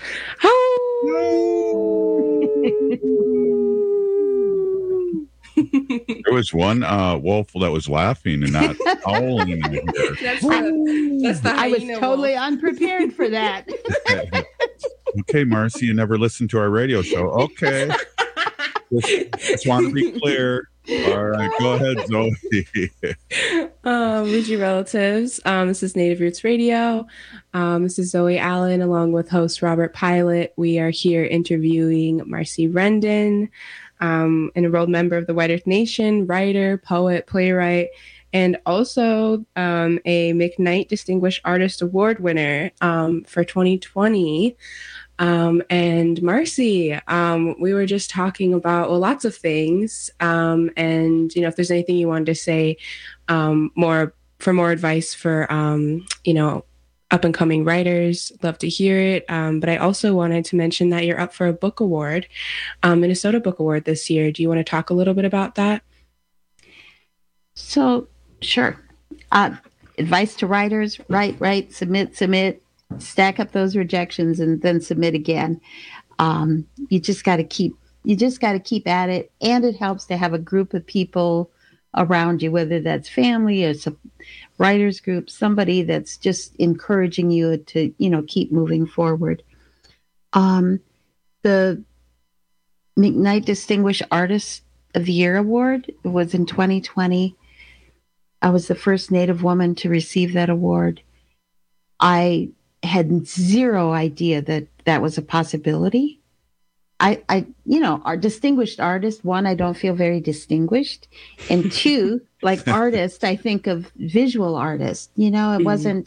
There was one wolf that was laughing and not howling. That's the I was hyena totally wolf. unprepared for that. Okay, Marcy, you never listened to our radio show. Okay. Just want to be clear. All right, go ahead, Zoe. Rougie Relatives. This is Native Roots Radio. This is Zoe Allen along with host Robert Pilot. We are here interviewing Marcy Rendon, an enrolled member of the White Earth Nation, writer, poet, playwright, and also a McKnight Distinguished Artist Award winner for 2020. And Marcy, we were just talking about lots of things. And if there's anything you wanted to say, more advice for up and coming writers, love to hear it. But I also wanted to mention that you're up for a book award, Minnesota Book Award this year. Do you want to talk a little bit about that? So, sure. Advice to writers: write, submit. Stack up those rejections and then submit again. You just got to keep at it, and it helps to have a group of people around you, whether that's family or some writers group, somebody that's just encouraging you to keep moving forward. The McKnight Distinguished Artist of the Year Award was in 2020. I was the first Native woman to receive that award. I had zero idea that was a possibility. Our distinguished artist, one, I don't feel very distinguished. And two, like artist, I think of visual artist, it wasn't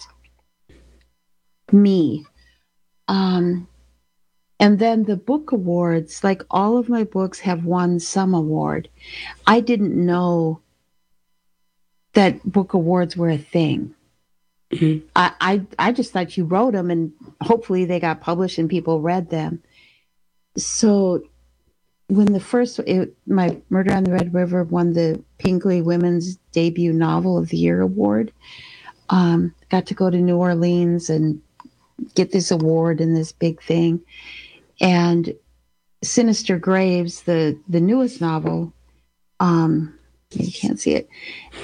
me. And then the book awards, like all of my books have won some award. I didn't know that book awards were a thing. Mm-hmm. I just thought you wrote them and hopefully they got published and people read them. So when my Murder on the Red River won the Pinkley Women's Debut Novel of the Year award, got to go to New Orleans and get this award and this big thing. And Sinister Graves, the newest novel, you can't see it,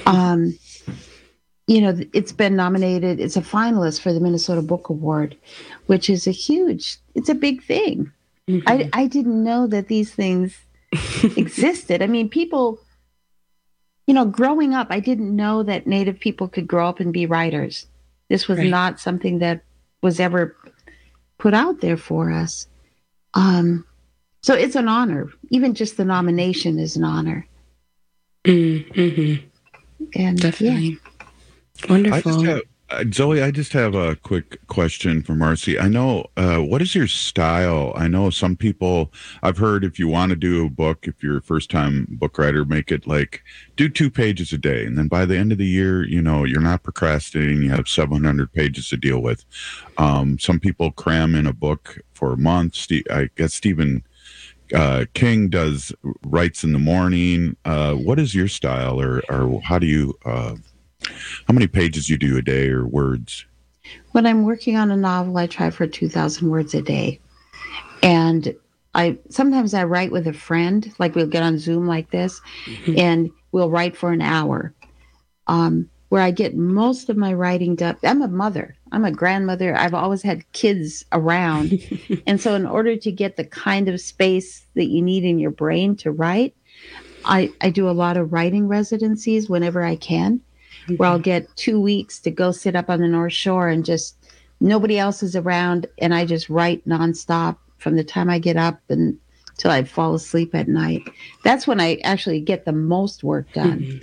it's been nominated. It's a finalist for the Minnesota Book Award, which is it's a big thing. Mm-hmm. I didn't know that these things existed. I mean, people, growing up, I didn't know that Native people could grow up and be writers. This was not something that was ever put out there for us. So it's an honor. Even just the nomination is an honor. Mm-hmm. And definitely. Yeah. Wonderful. Zoe, I just have a quick question for Marcy. I know, what is your style? I know some people, I've heard if you want to do a book, if you're a first-time book writer, make it do 2 pages a day. And then by the end of the year, you're not procrastinating. You have 700 pages to deal with. Some people cram in a book for a month. I guess Stephen King writes in the morning. What is your style, or how do you... how many pages you do a day or words? When I'm working on a novel, I try for 2,000 words a day. And sometimes I write with a friend, like we'll get on Zoom like this, and we'll write for an hour. Where I get most of my writing done. I'm a mother. I'm a grandmother. I've always had kids around. And so in order to get the kind of space that you need in your brain to write, I do a lot of writing residencies whenever I can. Where I'll get 2 weeks to go sit up on the North Shore and just nobody else is around, and I just write nonstop from the time I get up until I fall asleep at night. That's when I actually get the most work done.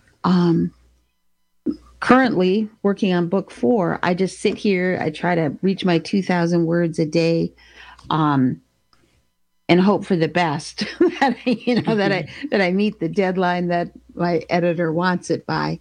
Currently working on book 4, I just sit here. I try to reach my 2,000 words a day, and hope for the best that I meet the deadline that my editor wants it by.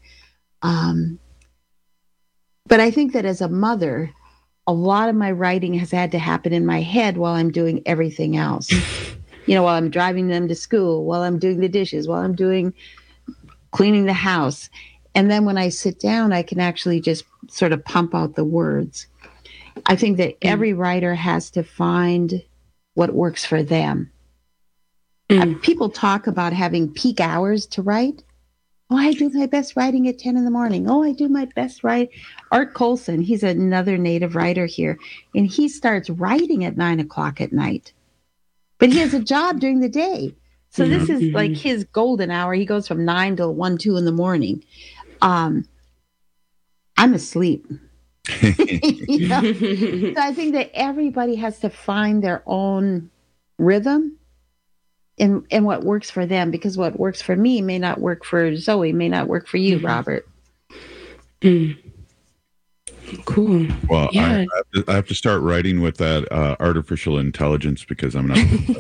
But I think that as a mother, a lot of my writing has had to happen in my head while I'm doing everything else. While I'm driving them to school, while I'm doing the dishes, while I'm cleaning the house. And then when I sit down, I can actually just sort of pump out the words. I think that every writer has to find what works for them. People talk about having peak hours to write. Oh, I do my best writing at 10 in the morning. Oh, I do my best write. Art Colson, he's another native writer here, and he starts writing at 9 o'clock at night. But he has a job during the day. So this is like his golden hour. He goes from 9 till 1, 2 in the morning. I'm asleep. You know? So I think that everybody has to find their own rhythm and what works for them, because what works for me may not work for Zoe, may not work for you, Robert. Cool. Well, yeah. I have to start writing with that artificial intelligence because I'm not.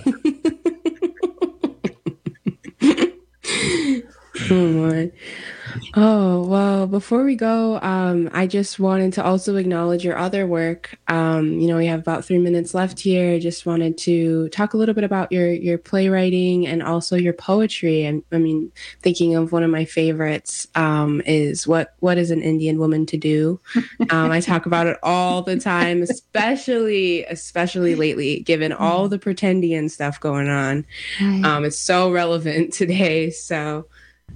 Oh my. Oh, well, before we go, I just wanted to also acknowledge your other work. We have about 3 minutes left here. I just wanted to talk a little bit about your playwriting and also your poetry. I mean, thinking of one of my favorites is What is an Indian Woman to Do? I talk about it all the time, especially lately, given all the pretendian stuff going on. It's so relevant today. So,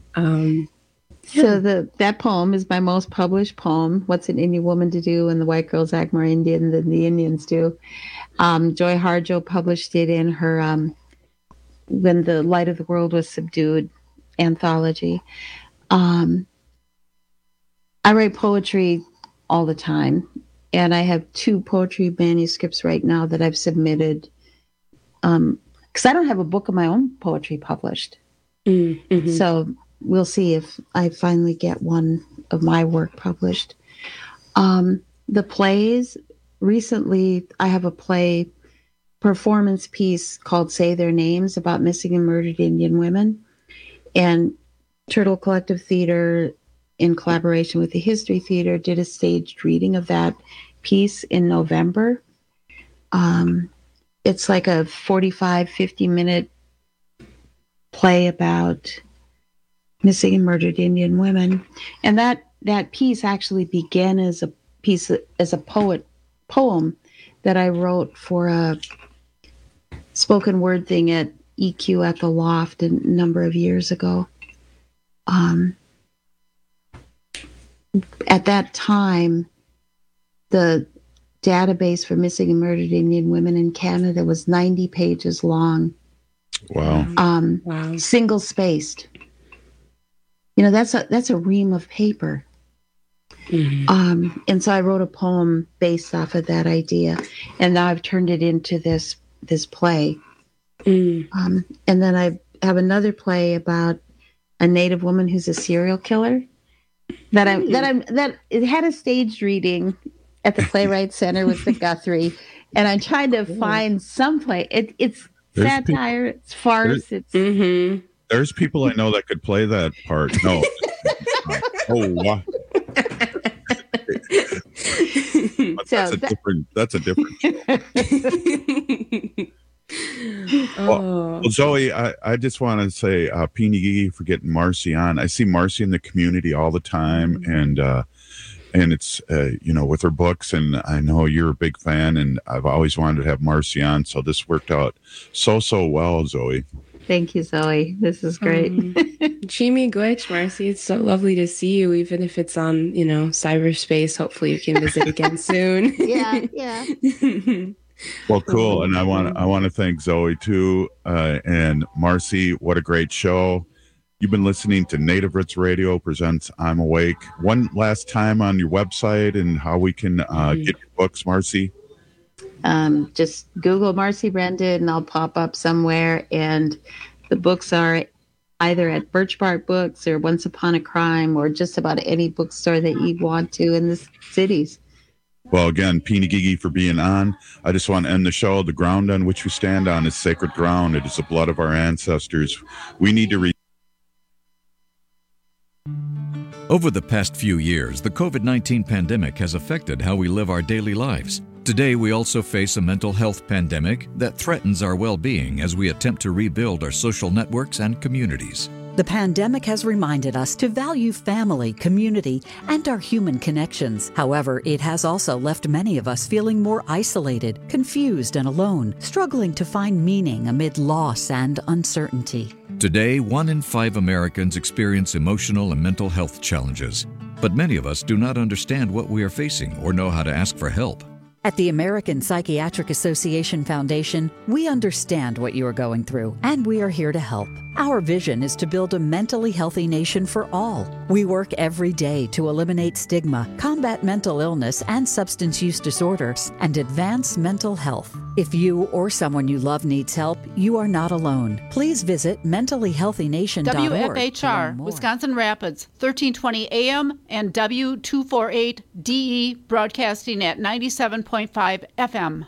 So that poem is my most published poem, What's an Indian Woman to Do? And the white girls act more Indian than the Indians do. Joy Harjo published it in her When the Light of the World Was Subdued anthology. I write poetry all the time, and I have 2 poetry manuscripts right now that I've submitted because I don't have a book of my own poetry published. So we'll see if I finally get one of my work published. The plays, recently I have a play performance piece called Say Their Names about missing and murdered Indian women. And Turtle Collective Theater, in collaboration with the History Theater, did a staged reading of that piece in November. It's like a 45, 50-minute play about missing and murdered Indian women. And that piece actually began as a poem that I wrote for a spoken word thing at EQ at the Loft a number of years ago. At that time, the database for missing and murdered Indian women in Canada was 90 pages long. Wow. Single spaced. That's a ream of paper. And so I wrote a poem based off of that idea, and now I've turned it into this play. And then I have another play about a Native woman who's a serial killer that it had a staged reading at the Playwright Center with the Guthrie, and I'm trying to find some play. It's satire, it's farce, it's. There's people I know that could play that part. No. Oh, wow. That's a different show. Well, Zoe, I just want to say Peony Gigi for getting Marcy on. I see Marcy in the community all the time, and it's with her books, and I know you're a big fan, and I've always wanted to have Marcy on, so this worked out so well, Zoe. Thank you, Zoe. This is great. Chimi Gwich, Marcy, it's so lovely to see you, even if it's on, cyberspace. Hopefully you can visit again soon. Yeah. Well, cool. And I want to thank Zoe too. And Marcy, what a great show. You've been listening to Native Roots Radio presents I'm Awake. One last time on your website and how we can get your books, Marcy. Just Google Marcy Brendan and I'll pop up somewhere. And the books are either at Birch Bark Books or Once Upon a Crime or just about any bookstore that you want to in the cities. Well, again, Peony Gigi for being on. I just want to end the show. The ground on which we stand on is sacred ground. It is the blood of our ancestors. We need to Over the past few years, the COVID-19 pandemic has affected how we live our daily lives. Today, we also face a mental health pandemic that threatens our well-being as we attempt to rebuild our social networks and communities. The pandemic has reminded us to value family, community, and our human connections. However, it has also left many of us feeling more isolated, confused, and alone, struggling to find meaning amid loss and uncertainty. Today, 1 in 5 Americans experience emotional and mental health challenges. But many of us do not understand what we are facing or know how to ask for help. At the American Psychiatric Association Foundation, we understand what you are going through, and we are here to help. Our vision is to build a mentally healthy nation for all. We work every day to eliminate stigma, combat mental illness and substance use disorders, and advance mental health. If you or someone you love needs help, you are not alone. Please visit mentallyhealthynation.org. WFHR, Wisconsin Rapids, 1320 AM and W248DE, broadcasting at 97.5 FM.